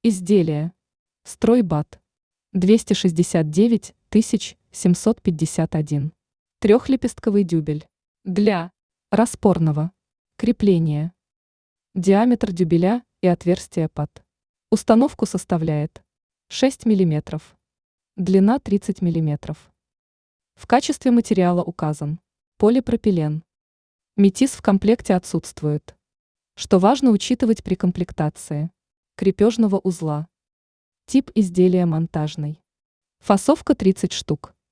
Изделие. Стройбат. 269 751. Трехлепестковый дюбель. Для распорного крепления. Диаметр дюбеля и отверстие под установку составляет 6 мм. Длина 30 мм. В качестве материала указан полипропилен. Метиз в комплекте отсутствует. Что важно учитывать при комплектации крепежного узла. Тип изделия монтажный. Фасовка 30 штук.